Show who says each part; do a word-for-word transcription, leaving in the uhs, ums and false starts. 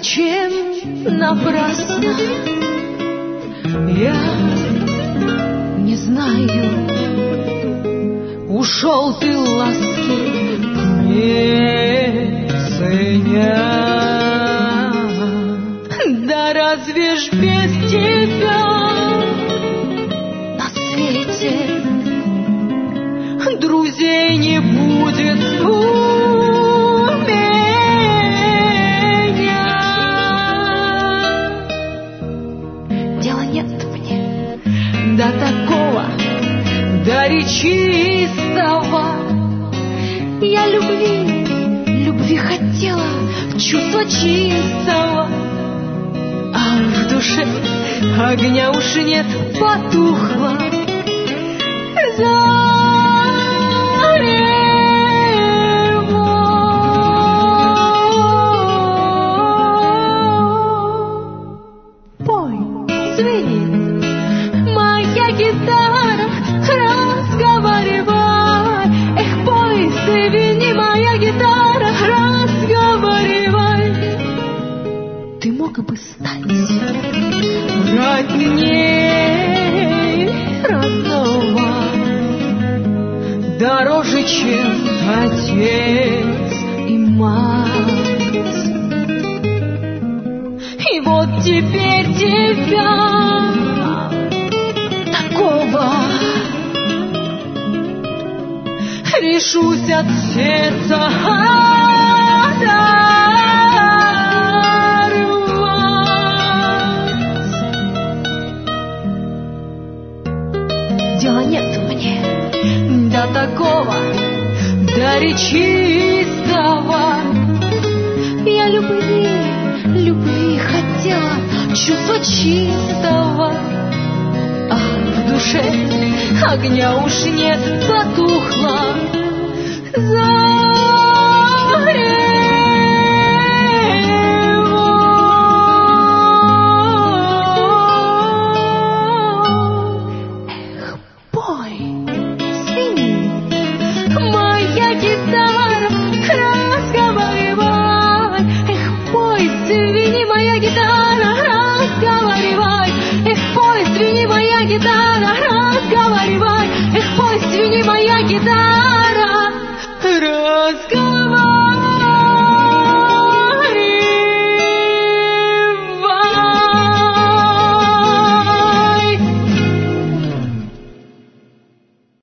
Speaker 1: зачем напрасно? Я не знаю. Ушел ты ласки не ценя. Да разве ж без тебя на свете друзей не будет у меня? Дела нет мне до такого, до речистого. Я любви, любви хотела, чувства чистого, а в душе огня уж нет, потухло. Пой, звенит моя гитара, разговаривай. Эх, пой, звени моя гитара, разговаривай. Ты мог бы стать родней родного, дороже, чем отец и мать. И вот теперь тебя такого решусь от сердца оторвать. Дела нет мне до такого, до речистого. Я любви, любви хотела, чувства чистого, а в душе огня уж нет, потухло. Эх, пой, звени моя гитара, разговаривай. Эх, пой, звени моя гитара, разговаривай. Эх, пой, звени моя гитара.